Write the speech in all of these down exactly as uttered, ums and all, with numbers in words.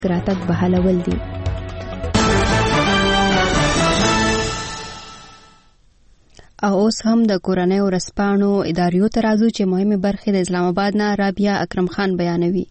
راتګ بحالول دي. او اوس هم د کورنۍ ورځپاڼو اداریو ته راځو چې مهمه برخه د اسلام آباد نه رابعه اکرم خان بیانوي.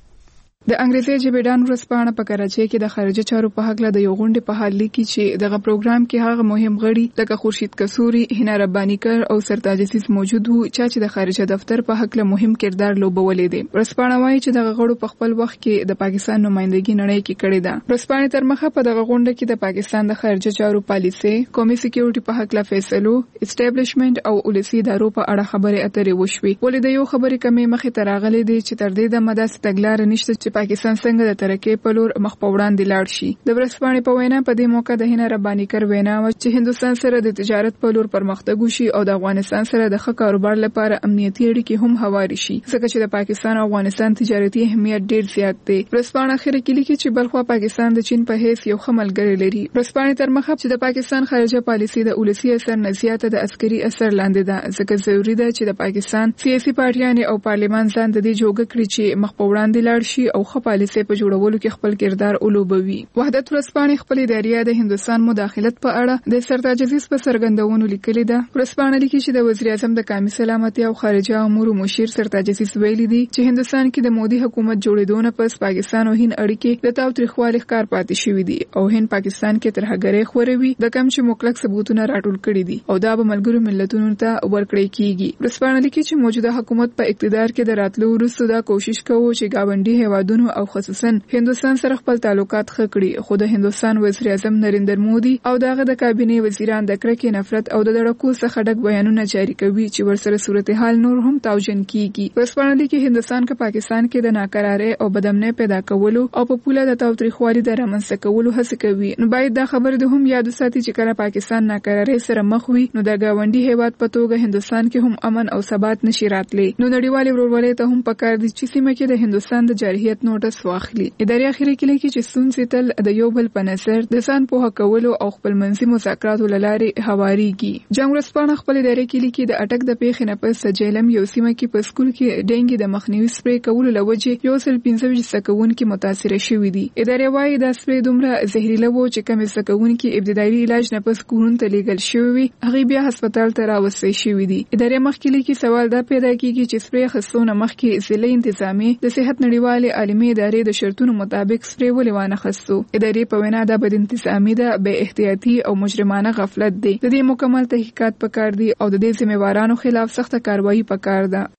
د انګریزي ژبې ډان ورځپاڼه په کراچۍ کې د خارجه چارو په حق له د یو غونډې په حال لیکي چې دغه پروګرام کې هغه مهم غړي لکه خورشید کسوري، هینا ربانیکر او سرتاج عزیز موجود وو چې د خارجه دفتر په حق له مهم کردار لوبولې دي. ورځپاڼه وایي چې دغه غړو په خپل وخت کې د پاکستان نمائندګي نړۍ کې کړې ده. ورځپاڼه تر مخه په دغه غونډه کې د پاکستان د خارجه چارو پالیسي، قومي سکیورټي په حق له فیصلو، اسټابلیشمنت او ولسی ادارو په اړه خبرې اترې وشوي. ولې د یو خبرې کمې مخې ته راغلي دي چې تر دې د مداسه تګلار نشته چې پاکستان څنګه د ترقۍ په لور مخ په وړاندې لاړ شي. د ورځپاڼې په وینا په دې موقع د هینا ربانیکر وینا و چې هندستان سره د تجارت په لور پرمختګ وشي او د افغانستان سره د ښه کاروبار لپاره امنیتي اړیکې هم هواري شي ځکه چې د پاکستان او افغانستان تجارتي اهمیت ډیر زیات دی. ورځپاڼه اخر کې لیکي چې بلخوا پاکستان د چین په حیث یو ښه ملګری لري. ورځپاڼې تر مخه چې د پاکستان خارجه پالیسي د ولسی اثر نه زیاته د عسکري اثر لاندې ده ځکه ضروري ده چې د پاکستان سیاسي پارټیان او پارلیمان ځان د دې جوګه کړي چې مخ په وړاندې لاړ شي او ښه پالیسي په جوړولو کې خپل کردار اولوبوي. وحدت ورځپاڼه خپل ادارې د هندستان مداخلت په اړه د سرتاج عزیز په سرګندونو لیکلي ده. ورځپاڼه لیکي چې د وزیر اعظم د قومي سلامتي او خارجه امور مشیر سرتاج عزیز ویلي دي چې هندستان کې د مودي حکومت جوړېدو نه پس پاکستان او هند اړیکې د تاوتریخوالي ښکار پاتې شوې دي او هند پاکستان کې ترهګرۍ خوروي د کم چې مکلک ثبوتونه راټول کړي دي او دا به ملګرو ملتونو ته ورکړی کیږي. ورځپاڼه لیکي چې موجوده حکومت په اقتدار کې د راتلو وروسته دا کوشش کوي چې گاونډي هیوادونو او خصوصا هندستان سره خپل تعلقات ښه کړي. خو د هندستان وزیر اعظم نریندر مودي او دغه د کابینې وزیران د کرکې، نفرت او د دړکو څخه ډک بیانونه جاری کوي چې ورسره صورتحال نور هم تاوجن کیږي. ورځپاڼه لیکي هندستان که پاکستان کې د ناکرارۍ او بدامنۍ پیدا کولو او په پوله د تاوتریخوالي د رامنځته کولو هڅه کوي نو باید دا خبره د هم یاد وساتي چې کله پاکستان ناکرارۍ سره مخ وي نو د گاونډي هیواد په توګه هندستان کې هم امن او ثبات نشي راتلی. نو نړیوال ورورولۍ ته هم پکار دي چې سیمه کې د هندستان د جارحیت نوټس واخلي. ادارې اخیری کې لیکي چې ستونزې تل د یو بل په نظر د ځان پوهه کولو او خپلمنځي مذاکراتو له لارې هواريږي. جنگ ورځپاڼه خپل ادارې کې لیکي د اټک د پیښې نه پس جیلم یو سیمه کې په سکول کې ډینګي د مخنیوي سپری کولو لوجې یو سل پنځه ویشت سکوونکي متاثر شوي دي. ادارې وايي دا سپری دومره زهرجن و چې کوم سکوونکي ابتدایي علاج نه پس کورون ته لیږل شوی هغه بیا هسپتال ته راوستل شوی دي. ادارې مخکې لیکي سوال دا پیدا کیږي چې سپری خصونه مخکې ضلع انتظامی د صحت نړیوالې عالمي ادارې د شرطونو مطابق سپری ولې وانه خستو. ادارې په وینا دا بد انتظامی ده، بے احتیاطي او مجرمانه غفلت دی. د دې مکمل تحقیقات پکار دي او د دې ذمہوارانو خلاف سخت کاروایی پکار ده.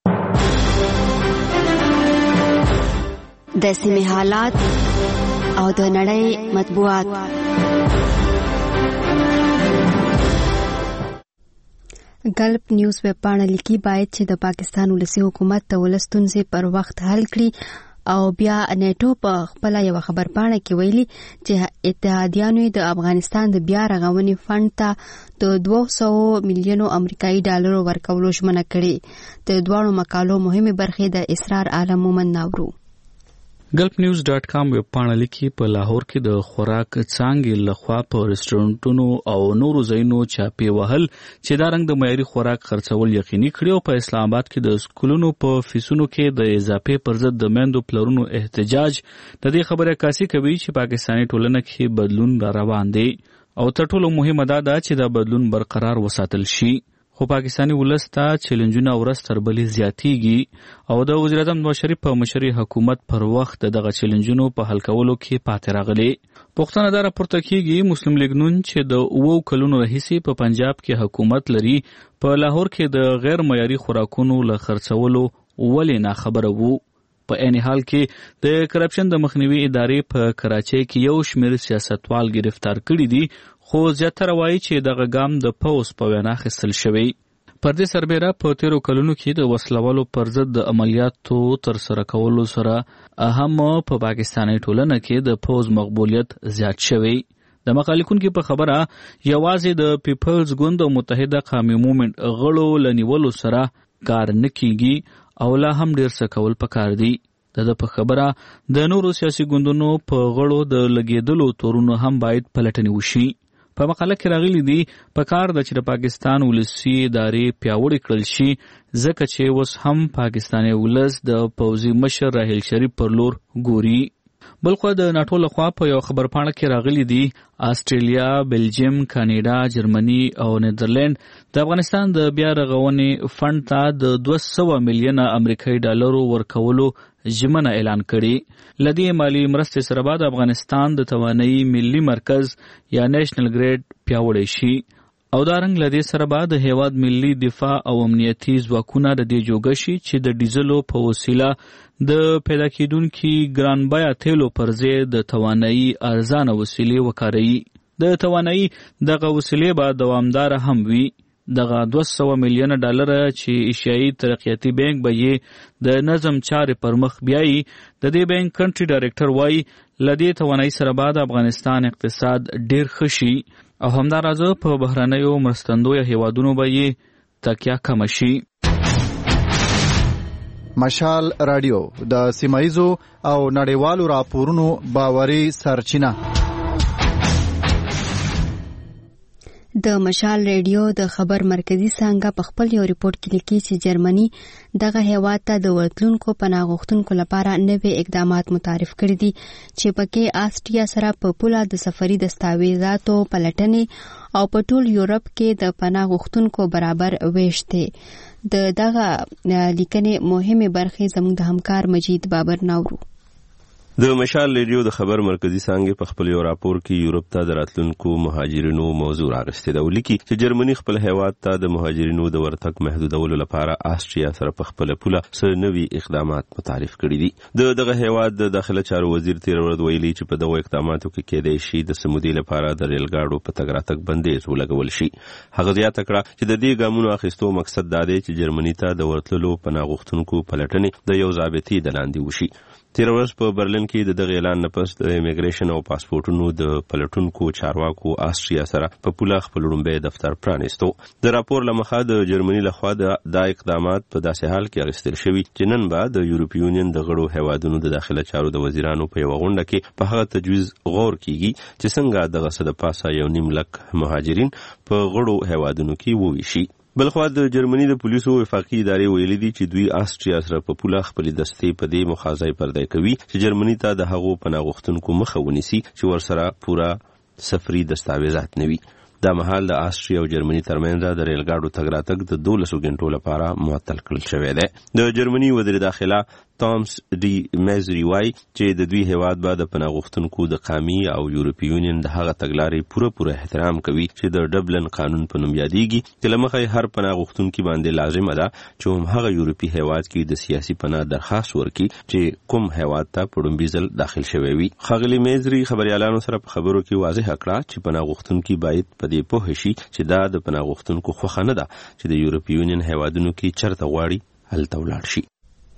د سیمې حالات او د نړۍ مطبوعات. ګلپ نیوز ویبپاڼه لیکي باید چې د پاکستان ولسی حکومت د ولس ستونزې پر وخت حل کړي او بیا نیټو په خپل یو خبرپاڼه کې ویلي چې اتحادیانو د افغانستان د بیا رغونې فند ته د دوه سوه میلیونو امریکایي ډالرو ورکولو ژمنه کړې. د دواړو مقالو مهمه برخې د اسرار عالم مومن ناورو. ګلپ نیوز ډاټ کام ویبپاڼه لیکي په لاهور کې د خوراک څانګې لخوا په رستورانټونو او نورو ځایونو چاپې وهل چې دا رنګ د معیاري خوراک خرڅول یقیني کړي او په اسلام آباد کې د سکولونو په فیسونو کې د اضافې پر ضد د میندو پلرونو احتجاج د دې خبره عکاسي کوي چې پاکستاني ټولنه کې بدلون را روان دی او تر ټولو مهمه دا ده چې دا بدلون برقرار وساتل شي. خو پاکستاني ولس ته چیلنجونه ورځ تر بلې زیاتیږي او د وزیر اعظم نواز شریف په مشرۍ حکومت پر وخت دغه چیلنجونو په حل کولو کې پاتې راغلي. پوښتنه دا راپورته کیږي مسلم لیگ نون چې د اوو کلونو راهیسې په پنجاب کې حکومت لري په لاهور کې د غیر معیاري خوراکونو له خرڅولو ولې ناخبره وو. په عین حال کې د کرپشن د مخنیوي ادارې په کراچۍ کې یو شمېر سیاستوال گرفتار کړي دي خو زیاتره وایي چې دغه ګام د پوځ په وینا اخیستل شوی. پر دې سربیره په تیرو کلونو کې د وسلوالو پر ضد د عملیاتو ترسره کولو سره هم په پاکستاني ټولنه کې د پوځ مقبولیت زیات شوی. د مقالې لیکونکي په خبره یوازې د پیپلز ګوند او متحده قومي مومنټ غړو له نیولو سره کار نه کیږي او لا هم ډیر څه کول پکار دي. د په خبره د نورو سیاسي ګوندونو په غړو د لګیدلو تورونو هم باید پلټنې وشي. په مقاله کې راغلي دي پکار د چې د پاکستان ولسی ادارې پیاوړې کړل شي ځکه چې اوس هم پاکستاني ولس د پوځي مشر راحیل شریف پر لور ګوري. بلخو د ناتو لخوا په یو خبرپاڼه کې راغلي دي آسترالیا، بلجیم، کاناډا، جرمني او نیدرلند د افغانستان د بیا رغونې فند ته د دوه سوه میلیونه امریکایي ډالرو ورکولو ژمنه اعلان کړي. لدی مالی مرستې سره به د افغانستان د توانایي ملي مرکز یا نیشنل ګریډ پیاوړی شي او دا رنګ لدی سره به د هیواد ملي دفاع او امنیتي ځواکونه د دې جوګه شي چې د ډیزلو په وسیله د پیدا کېدونکي ګران بیه تیلو پر ځای د توانایي ارزانه وسیلې وکاروي. د توانایي دغه وسیلې به دوامداره هم وي. دغه دوه سوه میلیونه ډالر چې ایشیایي ترقیاتي بانک به یې د نظم چارې پر مخ بیایي. د دې بانک کنټري ډایرکټر وایي لدی توانایي سره به د افغانستان اقتصاد ډیر ښه شي او همدارازه په بهرنیو مرستندویه هیوادونو به یې تکیه کمه شي. مشال رادیو د سیمایزو او نړیوالو راپورونو باوري سرچینه. د مشال ریډیو د خبر مرکزی څنګه په خپل یو ریپورت کې لیکي چې جرمني دغه هیواد ته د ورتلونکو پناه غوښتونکو لپاره نوې اقدامات متعارف کړي دي چې پکې آسټریا سره په پوله د سفري دستاویزاتو پلټنې او په ټول یورپ کې د پناه غوښتونکو برابر ویش دی. د دغه لیکنې مهمه برخه زموږ د همکار مجید بابر ناورو. د مشال ریډیو د خبر مرکزی څنګه په خپل یو راپور کې یورپ ته د راتلونکو مهاجرینو موضوع راغستې ده. ولیکي چې جرمني خپل هیواد ته د مهاجرینو د ورتګ محدودولو لپاره آسټریا سره په خپل پوله سره نوي اقدامات متعارف کړي دي. د دغه هیواد د داخله چارو وزیر تیر ورځ ویلي چې په دغه اقداماتو کې کېدای شي د سمودي لپاره د ریل ګاډو په تګ راتګ بندیز ولګول شي. هغه زیاته کړه چې د دې ګامونو اخیستو مقصد دا دی چې جرمني ته د ورتللو پناه غوښتونکو پلټنې د یو ضابطي د لاندې وشي. تیر ورځ په برلین کې د دغه اعلان نه پس د امیګریشن او پاسپورتونو د پلټونکو چارواکو آسټریا سره په پوله خپل لومړی دفتر پرانیستو. د راپور لمخه د جرمني لخوا د اقدامات په داسې حال کې اخیستل شوي چې نن به د یورپی یونین د غړو هیوادونو د داخله چارو د وزیرانو په یو غونډه کې په هغه تجویز غور کیږي چې څنګه دغه څه د پاسه یو نیم لک مهاجرین په غړو هیوادونو کې وویشي. بلخوا د جرمني د پولیسو وفاقي ادارې ویلي دي چې دوی آسټریا سره په پوله خپل دستې په دې مخازای پردای کوي چې جرمني ته د هغو پناه غوښتونکو مخه ونیسي چې ورسره پوره سفري دستاویزات نه وي. دا مهال د آسټریا او جرمني ترمنځ د ریل ګاډو تګ راتګ د دولسو غنټو لپاره معطل کړل شوی دی. د جرمني وزیر داخله تامس ډي میزری وای چې د دوی هیواد به د پناه غوښتونکو د قامي او یورپی یونین د هغه تګلارې پوره پوره احترام کوي چې د ډبلن قانون په نوم یادېږي چې له مخې هر پناه غوښتونکي باندې لازمه ده چې هم هغه یورپی هیواد کې د سیاسي پناه درخواست ورکړي چې کوم هیواد ته په لومړي ځل داخل شوی وي. ښاغلي میزری خبريالانو سره په خبرو کې واضح کړه چې پناه غوښتونکي باید په دې پوه شي چې دا د پناه غوښتونکو خوښه نه ده چې د یورپی یونین هیوادونو کې چرته غواړي هلته ولاړ شي.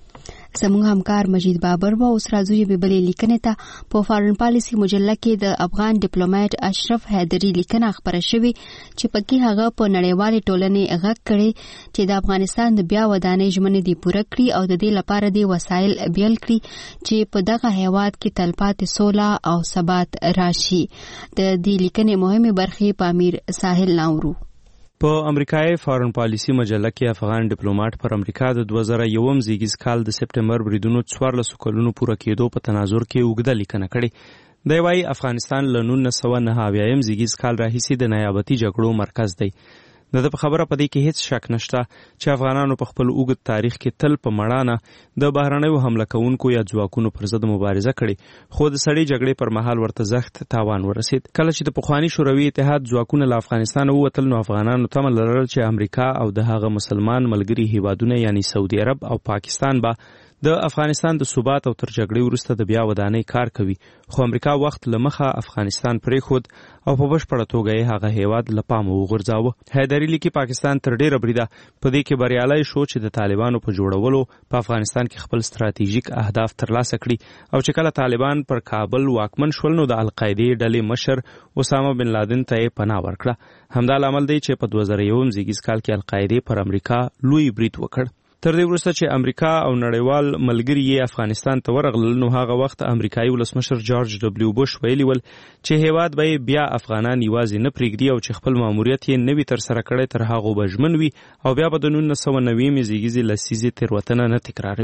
زموږ همکار مجید بابر و اوس راځو یې بلې لیکنې ته. په فارن پالیسي مجله کې د افغان ډیپلوماټ اشرف حیدري لیکنه خبره شوې چې پکې هغه په نړیوالې ټولنې غږ کړي چې د افغانستان د بیا ودانۍ ژمنې دي پوره کړي او د دې لپاره د وسایل بیل کړي چې په دغه هیواد کې تلپاتې سوله او ثبات راشي. د دې لیکنې مهمه برخې په امیر ساحل ناورو. په امریکایي فارن پالیسي مجله کې افغان ډیپلوماټ پر امریکا د دوه زره یو زیږیز کال د سپټمبر بریدونو څوارلس کلونو پوره کېدو په تناظر کې اوږده لیکنه کړې. دی وايي افغانستان له نولس سوه نهه اویایم زیږیز کال راهیسې د نیابتي جګړو مرکز دی. د په خبره په دې کې هیڅ شک نشته چې افغانانو په خپل اوږد تاریخ کې تل په مړانه د بهرنیو حمله کوونکو یا ځواکونو پر ضد مبارزه کړې، خو د سړې جګړې پر مهال ورته زخت تاوان ورسید. کله چې د پخواني شوروي اتحاد ځواکونه له افغانستان ووتل نو افغانانو تمه لرل چې امریکا او د هغه مسلمان ملګري هیوادونه یعنی سعودي عرب او پاکستان به د افغانستان د ثبات او تر جګړې وروسته د بیا ودانۍ کار کوي، خو امریکا وخت له مخه افغانستان پرېښود او په بشپړه توګه یې هغه هیواد له پامه وغورځاوه. حیدري لیکي پاکستان تر ډېره بریده په دې کې بریالی شو چې د طالبانو په جوړولو په افغانستان کې خپل ستراتیژیک اهداف ترلاسه کړي او چې کله طالبان پر کابل واکمن شول نو د القاعدې ډلې مشر اسامه بن لادن ته یې پناه ورکړه. همدا لامل دی چې په دوه زره یو زیږیز کال کې القاعدې پر امریکا لوی برید وکړ. تر دې وروسته چې امریکا او نړیوال ملګري یې افغانستان ته ورغلل نو هغه وخت امریکایي ولسمشر جورج ډبلیو بوش ویلي ول چې هیواد به بیا افغانان یوازې نه پرېږدي او چې خپل ماموریت یې نوي ترسره کړی تر هغه به ژمن وي او بیا به د نولس سوه نوي زیږیزې لسیزې تېروتنه نه تکراروي.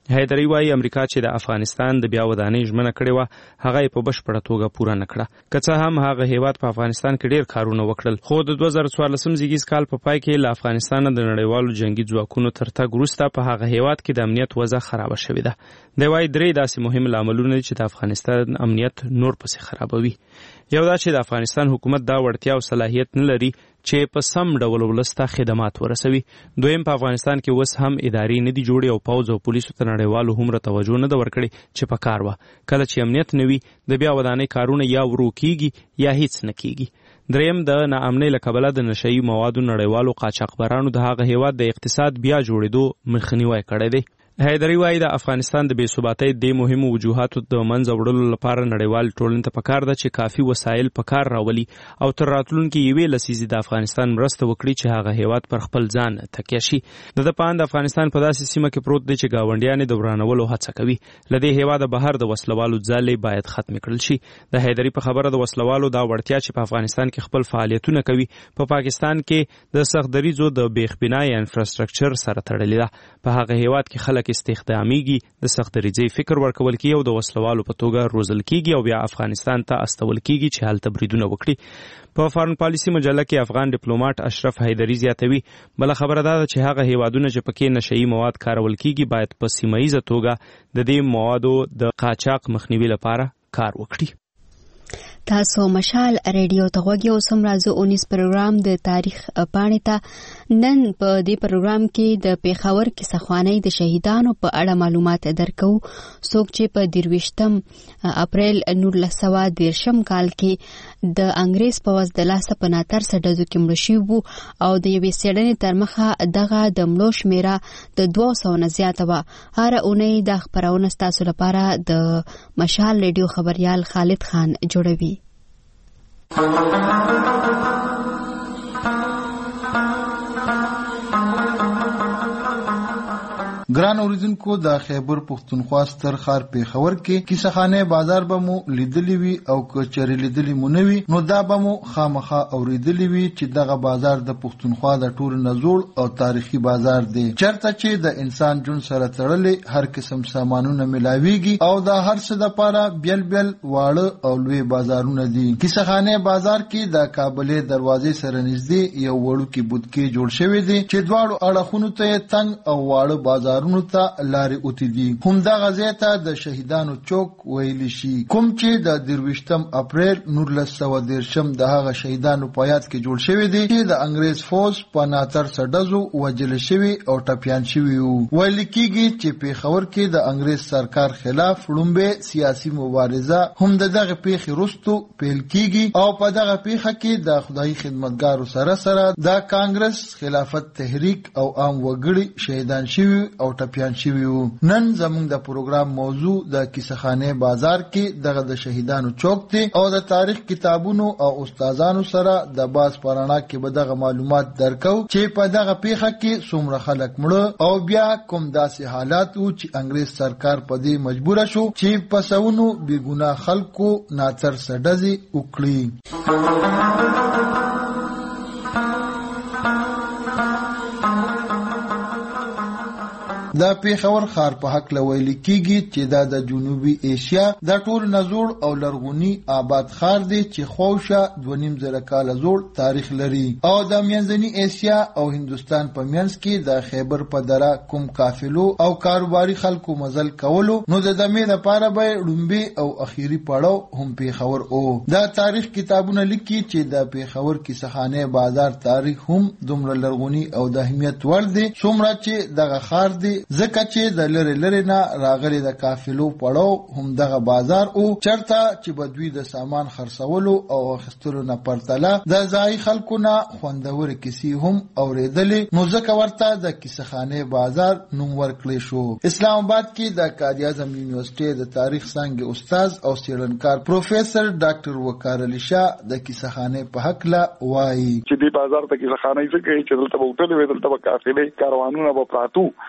حیدري وايي امریکا چې د افغانستان د بیا ودانۍ ژمنه کړې وه هغه یې په بشپړه توګه پوره نه کړه. که څه هم هغه هیواد په افغانستان کې ډیر کارونه وکړل، خو د دوه زره څوارلسم زیږیز کال په پای کې له افغانستان د نړیوالو جنگي ځواکونو تر تګ وروسته په هغه هیواد کې د امنیت وضع خرابه شوې ده. دی وايي درې داسې مهم لاملونه دي چې د افغانستان امنیت نور پسې خرابوي. یو دا چې د افغانستان حکومت دا وړتیا او صلاحیت نه لري چې په سم ډول ولسته خدمات ورسوي. دویم، په افغانستان کې اوس هم ادارې نه دي جوړې او پوځ او پولیسو ته نړیوالو هومره توجه نه ده ورکړې چې په کار وه. کله چې امنیت نه وي د بیا ودانۍ کارونه یا ورو کیږي یا هیڅ نه کیږي. دریم، د ناامنۍ له کبله د نشهیي موادو نړیوالو قاچاقبرانو د هغه هیواد د اقتصاد بیا جوړېدو مخنیوی کړی دی. حیدري وايي د افغانستان د بې ثباتۍ د مهمو وجوهاتو د منځه وړلو لپاره نړیوال ټولنې ته پکار ده چې کافي وسایل په کار راولي او تر راتلونکي یوې لسیزې د افغانستان مرسته وکړي چې هغه هیواد پر خپل ځان تکیه شي. د ده په اند افغانستان په داسې سیمه کې پروت دی چې ګاونډیان یې د ورانولو هڅه کوي. له دې هیواده بهر د وسلوالو ځالې باید ختمې کړل شي. د حیدري په خبره د وسلوالو دا وړتیا چې په افغانستان کې خپل فعالیتونه کوي په پا پاکستان کې د سخت دریځو د بېخبنا یا انفراستراکچر سره تړلې ده. په هغه هیواد کې خلک استخدامي د سخت دریځۍ فکر ورکول کیږي او د وسلوالو په توګه روزل کیږي او بیا افغانستان ته استول کیږي چې هلته بریدونه وکړي. په فارن پالیسي مجله کې افغان ډیپلوماټ اشرف حیدري زیاتوي بل خبره دا ده چې هغه هیوادونه چې پکې نشهیي مواد کارول کیږي باید په سیمه ییزه توګه د دې موادو د قاچاق مخنیوي لپاره کار وکړي. تاسو مشال ریډیو ته غوږی او سم راځو اونیس پروګرام د تاریخ پاڼې ته. نن په دې پروګرام کې د پیښور کیسه خوانی د شهیدانو په اړه معلومات درکو. څوک چې په دیرویشتم اپریل نولس سوه دیرشم کال کې د انګریز پوځ د لاسه په ناتر سډزو کې مړه شوي وو او د یوې څېړنې تر مخه دغه د مړو شمیره د دوه سوو نه زیاته وه. هره اونۍ دا خپرونه ستاسو لپاره د مشال ریډیو خبریال خالد خان جوړوي. ګران اوریدونکو، د خیبر پښتونخوا ستر ښار پیښور کې کیسهخانه بازار به مو لیدلی وي او که چېرې لیدلی مو نه وي نو دا به مو خامخا اوریدلی وي چې دغه بازار د پښتونخوا د ټولو نه زوړ او تاریخي بازار دی، چېرته چې د انسان ژوند سره تړلې هر قسم سامانونه ملاویږي او د هر څه دپاره بیل بیل واړه او لوی بازارونه دي. کیسهخانه بازار کې د کابلې دروازې سره نږدې یو وړوکی بودکې جوړ شوی دی چې دواړو اړخونو ته تنګ او واړه بازار ته لارې اوتی دي. همدغه ځای ته د شهیدانو چوک ویلی شي، کوم چې د دیرویشتم اپریل نولس سوه دیرشم د هغه شهیدانو په یاد کې جوړ شوی دی چې د انګریز فوج په ناتر سډزو وژل شوي او ټپیان شوي وو. ویل کېږي چې پیښور کې د انګریز سرکار خلاف لومړی سیاسي مبارزه هم د دغه پیښې وروستو پیل کېږي او په دغه پیښه کې د خدایي خدمتګارو سره سره د کانګرس خلافت تحریک او عام وګړي شهیدان شوي او ټپیان شوي وو. نن زموږ د پروګرام موضوع د کیسهخانه بازار کې دغه د شهیدانو چوک دی او د تاریخ کتابونو او استادانو سره د باز پرانا کې به دغه معلومات درکو چې په دغه پیښه کې څومره خلک مړه او بیا کوم داسې حالات وو چې انګریز سرکار په دې مجبور شو چې په سونو بې ګناه خلکو ناتر سډزې وکړي. د پیښور ښار په هکله ویل کېږي چې دا د جنوبي ایشیا د ټولو نه زوړ او لرغوني آباد ښار دی چې خوشه دوه نیم زره کاله زوړ تاریخ لري او د منځني ایشیا او هندوستان په منځ کې د خیبر په دره کوم قافلو او کاروباري خلکو مزل کولو نو د دمې لپاره به لومبي او اخیری پړاو هم پیښور او دا تاریخ کتابونه لیکي چې د پیښور کیسهخانه بازار تاریخ هم دومره لرغوني او د اهمیت وړ دی څومره چې دغه ښار دی ځکه چې د لری لری نه راغلي د قافلو پړاو هم دغه بازار او چرته چې بدوی د سامان خرڅولو او اخیستلو نه پرتله د ځای خلکو نه خوندور کیسې هم اورېدلې نو ځکه ورته د کیسهخانه بازار نوم ورکړل شو. اسلام آباد کې د قائد اعظم یونیورسيټي د تاریخ څانګې استاد او څېړنکار پروفیسور ډاکټر وقار علي شاه د کیسهخانه په حقله وایي چې د بازار ته کیسهخانه یې څنګه چې دلته وټلې وې دلته قافلې کاروانونه به پراتو هغه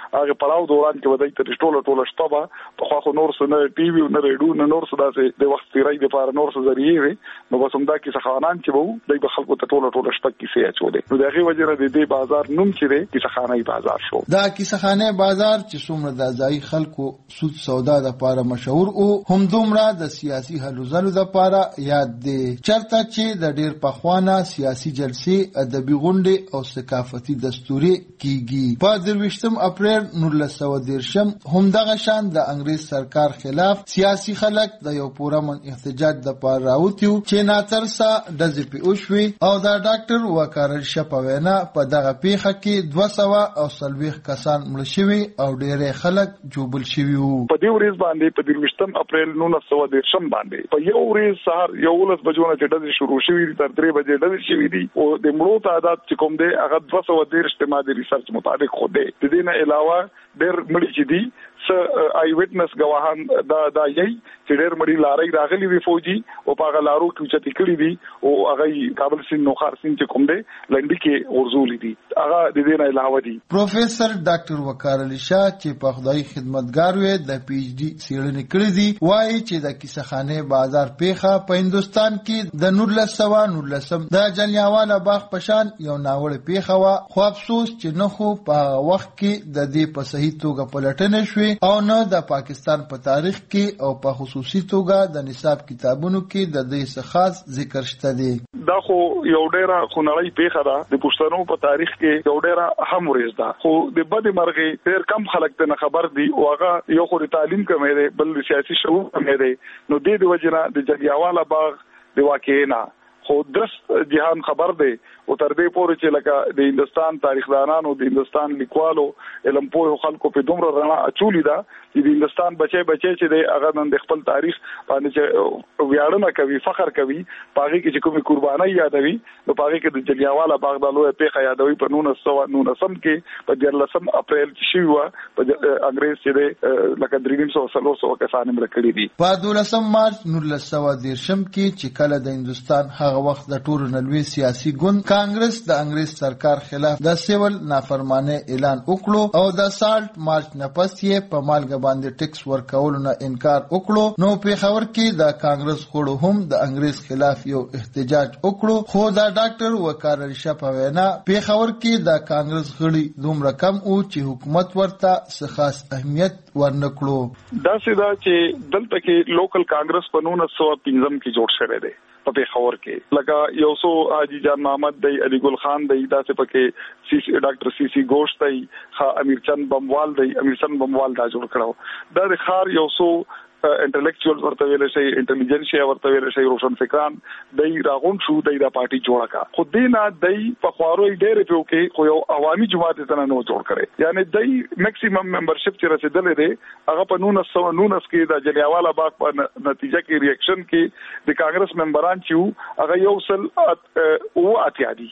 پړاو دوران کې ودی تر ټوله ټوله شپه په خو نور سره ټي وي نه ریډیو نه نور څه داسې د وخت تیرای د پاره نور څه ذریعہ وي نو بس همدا کې څخانان چې وو د خلکو ته ټوله ټوله شپه کې سي اچولې نو دغه وجه را د دې بازار نوم چې دی کې څخانه بازار شو دا کې څخانه بازار چې څومره د ځای خلکو سود سودا د پاره مشهور او هم دومره د سیاسي هلو ځلو د پاره یاد دی چرته چې د ډیر پخوانه سیاسي جلسې ادبي غونډې او ثقافتي دستوري کیږي په درویشتم اپریل نولس سوه دیرشم هم دغه شان د انګریز سرکار خلاف سیاسي خلک د یو پورمن احتجاج د پاره راوتیو چې ناترسا د زپی اوشوي او د ډاکټر وکارل شپوینا په دغه پیخه کې دوه سوه او سلويخ کسان مړ شوي او ډېر خلک جوبل شوي وو په دې ورځ باندې په درویشتم اپریل نولس سوه دیرشم باندې په یو ورځ سهار یو ولس بجونه چې ډزې شروع شوې دي تر درې بجې ډزې شوې دي او د مړو تعداد چې کوم دی هغه دوه سوه دیرش اجتماعي ریسرچ مطابق خو دی د دې نه علاوه ډېر مړي چې دي س آی وټنس گواهان دا دا یي چې ډېر مړي لاري راغلي وي فوجي او په غلارو کې چې تکړی دي او هغه کابل سین نو خار سین چې کوم دی لنډي کې ورزولې دي هغه د دې نه علاوه دي پروفیسور ډاکټر وقار علي شاه چې په خدای خدمتګار وي د پی ایچ ډي څېړنې کړې دي وایي چې د کیسهخانه بازار پیخه په هندستان کې د نولس سوه نولسم د جلیانواله باغ پشان یو ناوړه پیخه وا خو افسوس چې نه خو په وخت کې د دې په صحیح توګه پلټنه شوې او نه د پاکستان په تاریخ کې او په خصوصي توګه د نصاب کتابونو کې د دې څخه خاص ذکر شته دی دا خو یو ډیره خنړی پیښه ده د پښتنو په تاریخ کې یو ډیره اهم ورځ ده خو د بد مرغې ډیر کم خلک ته خبر دي او هغه یو خو تعلیم کمې ده بل سیاسي شعور کمې ده نو د دې وجنه د جلیانواله باغ د واقعینا خو درست جهان خبر دی او تر دې پورې چې لکه د هندستان تاریخدانانو د هندستان لیکوالو علم پوه خلکو په دومره رڼا اچولې ده چې د هندستان بچي بچي چې د هغه نن د خپل تاریخ باندې چې ویاړنه کوي فخر کوي پاږي کې چې کومه قرباني یادوي نو پاږي کې د جلیانواله باغ د لوی پیښه یادوي په نولس سوه نولسم کې په دیارلسم اپریل چې شوه په انګریز چې د لکه درې سوه څلور سوه کسان مړ کړي دي په دولسم مارچ نولس سوه دیرشم کې چې کله د هندستان هغه وخت د ټولو نلوي سیاسي ګوند کانګرس د انګریز سرکار خلاف د سیول نافرمانه اعلان وکړو او د سالټ مارچ نه پس یې په مالګه باندې ټیکس ورکولو نه انکار وکړو نو په خبر کې د کانګرس غړو هم د انګریز خلاف یو احتجاج وکړو خو د ډاکټر وقار علي شاه په وینا په خبر کې د کانګرس غړي دومره کم او چې حکومت ورته څه خاص اهمیت ورنکړو دا سیدا چې دلته کې لوکل کانګرس په نولس سوه پنځم کې جوړ شوی دی په خبر کې لکه یو سو حاجی جان محمد دی علی ګل خان دی دا څه پکې سی سی ډاکټر سی سی گوشت دی خا امیر چند بموال دی امیر چند بموال دا جوړ کړو دا د خار یو سو انټلیکچوال ورته ویل شي انټيليجنسیا ورته ویل شي روشن فکران دای راغون شو دای دا پارټي جوړه کا خو دینا دای په خوارو ډېر په کې خو یو عوامي جماعت ته نه جوړ کړي یعنی دای میکسیمم ممبرشپ چې رسیدلې ده هغه په نولس سوه نولس کې د جلیانواله باغ په نتیجه کې ریاکشن کې د کانګرس ممبران چې هغه یو سل او اتیا دي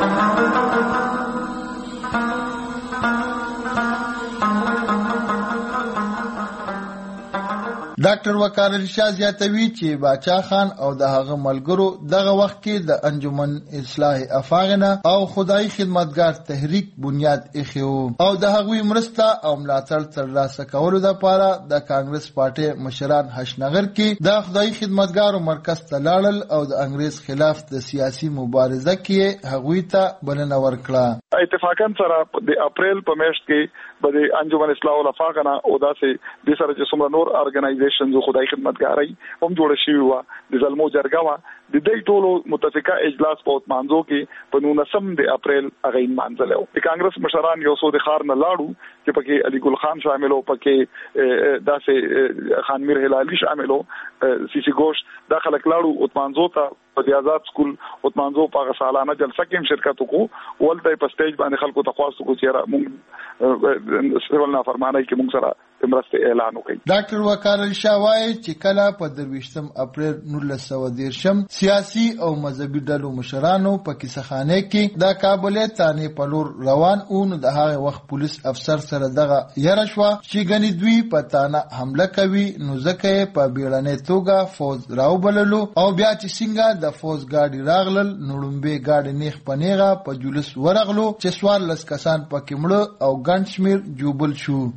ډاکټر وقار علي شاه زیاتوي چې باچا خان او د هغه ملګرو دغه وخت کې د انجمن اصلاح افاغنه او خدای خدمتګار تحریک بنیاد ایښی او د هغوی مرسته او ملاتړ ترلاسه کولو لپاره د کانګرس پارټي مشران حشنغر کې د خدای خدمتګارو مرکز ته لاړل او د انګریز خلاف د سیاسي مبارزه کې هغوی ته بلنه ورکړه اتفاقا سره د اپریل په میاشت کې به د انجمن اصلاح الافاغنه او داسې د سره چې څومره نور ارګنایزیشن زو خدای خدمتګاري هم جوړ شوی و د زلمو جرګه وا د دې ټولو متفقه اجلاس په مانځو کې په نولسم د اپریل هغه مانځلو د کانګرس مشران یو څو د خار نه لاړو چې پکې علي ګل خان شاملو پکې داسې خان میر هلالي شاملو سی سی گوشت داخله کلاړو او مانځو ته په آزاد سکول او مانځو په سالانه جلسه کې شرکت وکړو ولته په سټیج باندې خلکو ته خواستو کو چې موږ سیول نافرمانی کې موږ سره مرسته اعلان وکړي ډاکټر وقار علي شاه وايي چې کله په درویشتم اپریل نولس سوه دیرشم سیاسي او مذهبي ډلو مشرانو په کیسهخانه کې د کابل تانه په لور روان او نو د هغه وخت پولیس افسر سره دغه یره شو چې غني دوی په تانه حمله کوي نو ځکه په بیړنۍ توګه فوج راوبللو او بیا چې څنګه د فوج ګاډي راغلل نړمبه ګاډي نیخ پنیغه په جلوس ورغلو چې سوار لس کسان پکې مړ او ګڼ شمیر جوبل شو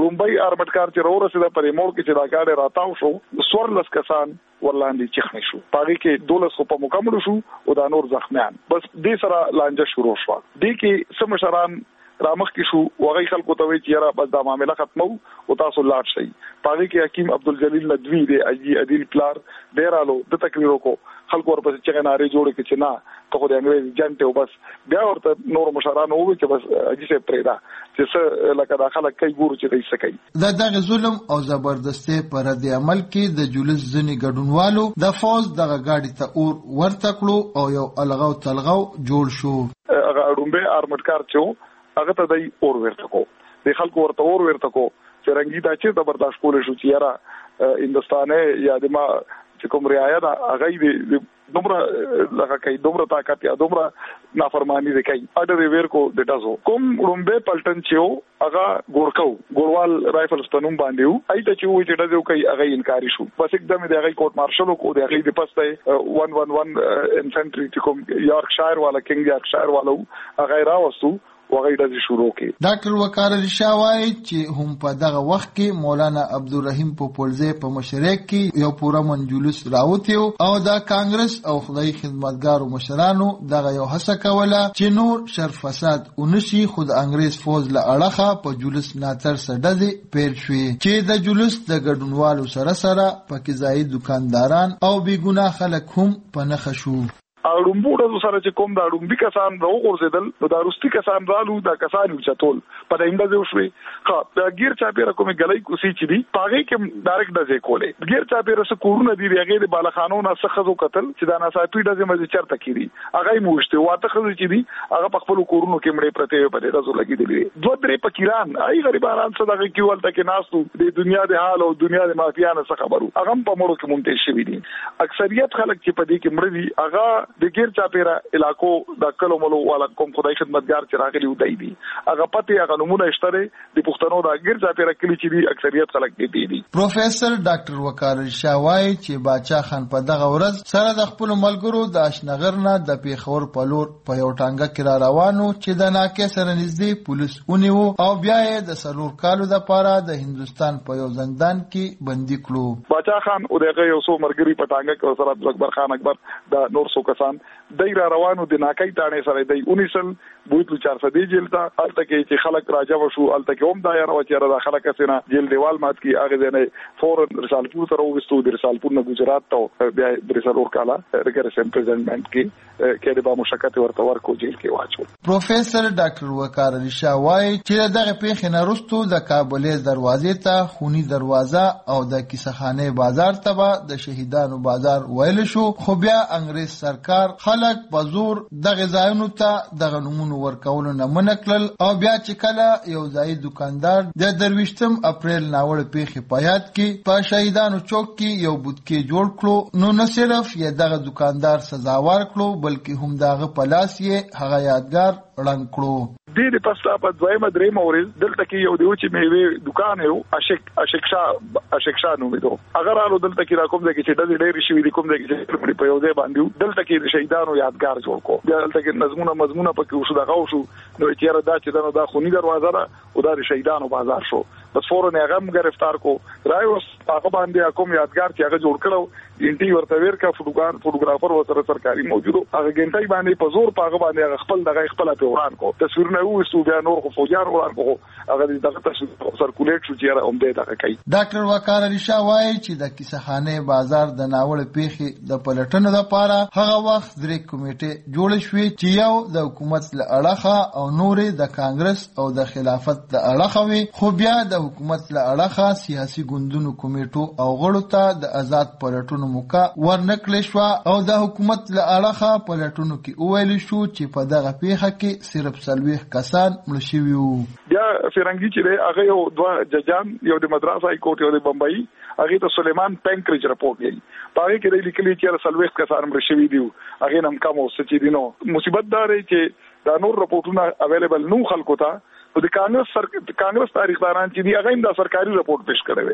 رومبای ارمټکار چې ورسېده پرې مور کې چې دا ګاډي راتاو شو سورلس کسان ورلاندې چخنی شو پاره کې دولس خو په مکمل شو او دا نور زخمیان بس دې سره لانجه شروع شو دې کې سمشران رامخ کې شو وغي خلکو ته وی چې یاره بس دا معاملہ ختمو او تاسو لاړ شئ پاره کې حکیم عبدالجلیل ندوی دې اجي عدل پلار ډیرالو د تقریرو کو خلکو ورپسې چې ناري جوړ کې چې نه ته خو د انګريز جنټ او بس بیا ورته نور مشرانو وی چې بس اجي سه پرېدا چې څه لکه دا خلک کوي ګورو چې دې سکی دا دغه ظلم او زبردستي پر د عمل کې د جولس ځنی ګډونوالو د فوز دغه گاډي ته اور ورته کړو او یو الغاو تلغاو جوړ شو هغه اډومبه ارمټکار چې هغه ته دای اور ورته کو د خلکو ورته اور ورته کو چې رنګی دا چې د برداشت کول شو چې یاره هندستانه یا د ما چې کوم رعایا دا هغه د دومره لکه کوي دومره طاقت یا دومره نافرمانی دي کوي اډر ویر کو د تاسو کوم رومبه پلټن چې هغه ګورکو ګوروال رائفلز تنوم باندې وو اېته چې وې چې دغه کوي هغه انکاری شو بس एकदम د هغه کوټ مارشل کو د هغه د پسته one one one انفنټری چې کوم یارکشایر والا کینګ یارکشایر والا هغه راوستو وغیرہ د شروع کې ډاکټر وقار علي شاه وايي چې هم په دغه وخت کې مولانا عبدالرحیم پوپلزی په مشرک کې یو پوره منجلس راوتیو او د کانګرس او خدای خدمتګارو مشرانو دغه یو هڅه کوله چې نور شر فساد ونشي خود انګريز فوز له اړخه په جلوس ناتر سړدې پیل شوې چې د جلوس د ګډونوالو سره سره پکې ځای دکانداران او بی ګناه خلک هم په نخښه شو اړومبوړو سره چې کوم دا اړومبي کسان راو ورزیدل نو دا روستي کسان رالو دا کسان یو چتول په دایمه ځو شوي ها دا غیر چا پیره کومه غلای کوسي چې دی پاګه کې ډایرکټ دځه کولې غیر چا پیره سره کورونه دی هغه د بالخانو نه سخزو قتل چې دا ناصافي دځه مزه چرته کیږي هغه موشته واته خزو چې دی هغه په خپل کورونو کې مړې پرته په دې رازو لګیدلې دوه درې فقیران آی غریبانان څخه دغه کیول تک ناسو د دنیا د حال او دنیا د مافیانو څخه خبرو هغه په مړو کې مونږ ته شوی دي اکثریت خلک چې په دې کې مړ دي هغه د غیر چا پیره علاقو د کلو ملو والا کوم خدای خدمتګار چې راغلي ودی دي هغه پته هغه نمونه اشتره د پښتنو د غیر چا پیره کلی چې دي اکثریت خلک دي دي پروفیسور ډاکټر وقار شاوای چې باچا خان په دغه ورځ سره د خپل ملګرو د اشنغر نه د پیښور په لور په یو ټانګه کې را روانو چې د ناکې سره نږدې پولیس ونیو او بیا یې د سلور کالو د پاره د هندستان په یو زندان کې بندي کړو باچا خان او دغه یو څو مرګري په ټانګه کې سره اکبر خان اکبر د نور څو کسان دای را روانو د ناکای تانه سره دی اونیسل بوتلو چار سدي جیل ته الته کې چې خلک راځو شو الته کې هم دا یاره و چې را خلک سينه جیل دیوال مات کی هغه نه فورن رسالپور ته وروستو د رسالپور نه گجرات ته بیا د رسالور کالا رګر سمپرزنټمنت کې کې د با مشکته ورته ورکو جیل کې واچو پروفیسور ډاکټر وقار علي شاه وايي چې دغه پیښه نه وروستو د کابل دروازې ته خونی دروازه او د کیسخانه بازار ته د شهیدانو بازار ویل شو خو بیا انګريز سرکار خلک په زور دغه ځایونو ته دغه نمونه ورکول نه منکل او بیا چې کله یو ځای دکاندار د درويشتم اپریل ناوړ پیښې پيات کې په شهیدانو چوک کې یو بوتکې جوړ کړو نو نه صرف یې دغه دکاندار سزاوار کړو بلکې هم دغه پلاس یې هغه یادګار رنګ کړو دې د پستا په دویمه درې مورز دلته کې یو دیو چې میوه دکان یو اشک اشکشا اشکشا نو میدو اگر الو دلته کې را کوم ځای کې چې د ډېر شي وی کوم ځای کې په یو ځای باندې دلته کې شهیدانو یادګار جوړ کو دلته کې نظمونه مضمونه پکې وشو دغه وشو نو چې را دا چې دا د خونی دروازه ده او د شهیدانو بازار شو بس فورن هغه هم گرفتار کو رايوس هغه باندې کوم یادګار چې هغه جوړ کړو انټي ورته ورکا فوټوګرافر فوټوګرافر وسره سرکاري موجودو هغه ګنټای باندې په زور پاغه باندې خپل دغه خپل په وران کو تصویرونه وستو بیا نور خو فوجان وران کو هغه دغه تصویر سرکولیټ شو چې را هم دغه کوي ډاکټر وقار علي شاه وايي چې د کیسخانه بازار د ناوړ پیښې د پلټنو لپاره هغه وخت درې کمیټې جوړ شوې چې یو د حکومت له اړخه او نورې د کانګرس او د خلافت د اړخه وي خو بیا د حکومت له اړخه سیاسي ګوندونو کمیټو او غړو ته د آزاد پلټنو موقع ورنکړل شو او د حکومت له اړخه پلټنو کې ویل شو چې په دغه پیښه کې صرف سلويخ کسان مړ شوي وو بیا فرنګي چې هغه یو دوه ججان یو د مدراس هاي کورټ یو د بمبئی هغه ته سليمان پنکریج رپورټ دی پاره کې لیکلي چې سلويخ کسان مړ شوي دي هغه نم کوم څه چې دینو مصیبت دار چې دا نور رپورټونه اویلیبل نو خلکو ته او د کانګرس سر کانګرس تاریخداران چې دی هغه هم دا سرکاري رپورټ پیش کړی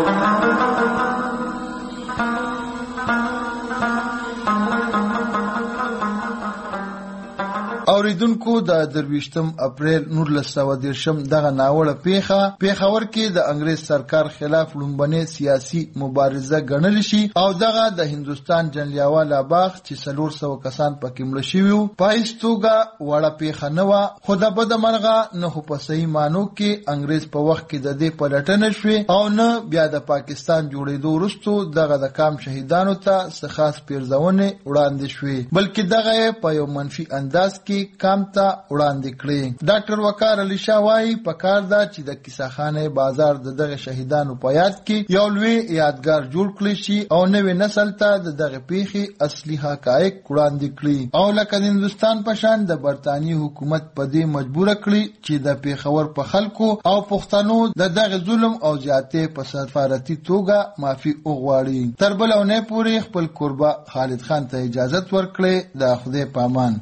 وي اوریدونکو د درویشتم اپریل نولس سوه دېرشم دغه ناوړه پیښه پیښور کې د انګریز سرکار خلاف لومبنې سیاسي مبارزه ګڼل شي او دغه د هندوستان جنلیاواله باغ چې څلور سوه کسان پکې مړه شوي وو په هیڅ توګه وړه پیښه نه وه، خو د بده مرغه نه خو په صحیح معنو کې انګریز په وخت کې د دې پلټنه شوې او نه بیا د پاکستان جوړېدو وروستو دغه د کام شهیدانو ته څه خاص پیرزونې وړاندې شوې، بلکې دغه په یو منفي انداز کې کام ته وړاندې کړې. ډاکټر وقار علي شاه وایي پکار ده چې د کیسهخانې بازار د دغه شهیدانو په یاد کې یو لوی یادګار جوړ کړی شي او نوې نسل ته د دغه پیښې اصلي حقایق وړاندې کړي او لکه د هندوستان په شان د برتانیې حکومت په دې مجبوره کړي چې د پیښور په خلکو او پښتنو د دغه ظلم او زیاتې په سفارتي توګه معافي وغواړي. تر بل اونۍ پورې خپل کوربه خالد خان ته اجازه ورکړي. د خدای په امان.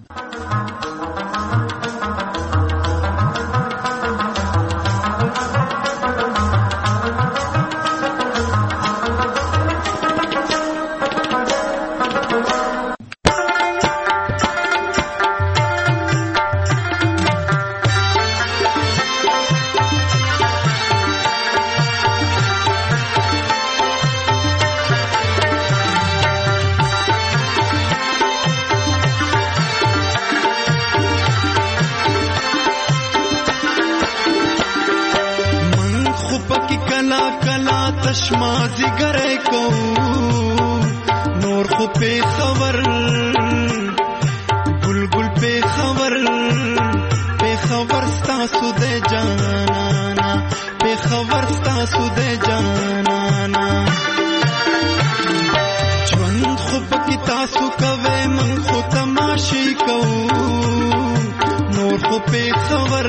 تشمازی گره کو نور خو پی خبر گل گل پی خبر پی خبر ستاسو دے جانانا پی خبر ستاسو دے جانانا ژوند خو پکی تاسو کوي من خو تماشي کو نور خو پی خبر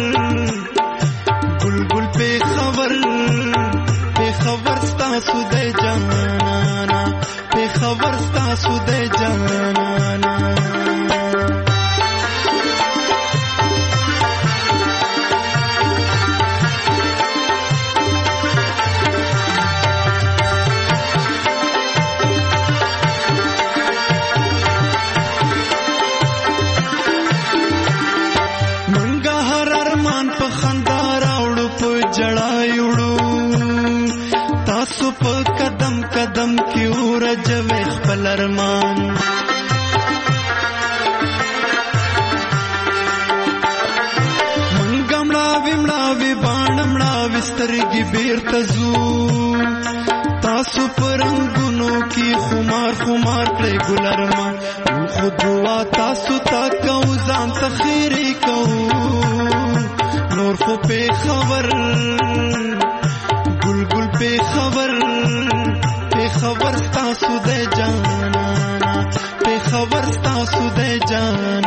گل گل پی خبر خبر ستاسو دے جانانا پہ خبر ستاسو دے جانانا منگا ہر ارمان پہ خندار اوڑو پہ جڑائی اوڑو تاسو په قدم قدم کې ورجوي خپل ارمان منګ مړاوي مړاوي باڼ مړاوي سترګې بیرته ځو تاسو په رنګونو کې خمار خمار کړئ ګل ارمان خو دعا تاسو ته کوو ځان ته خیرې کوو نور خو پې خبر گل گل پہ خبر پہ خبر ستاسو دے جانانا پہ خبر ستاسو دے جانانا